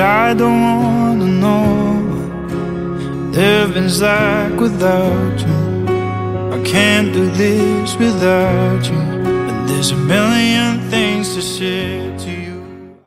I don't wanna know what living's like without you. I can't do this without you. But there's a million things to say to you.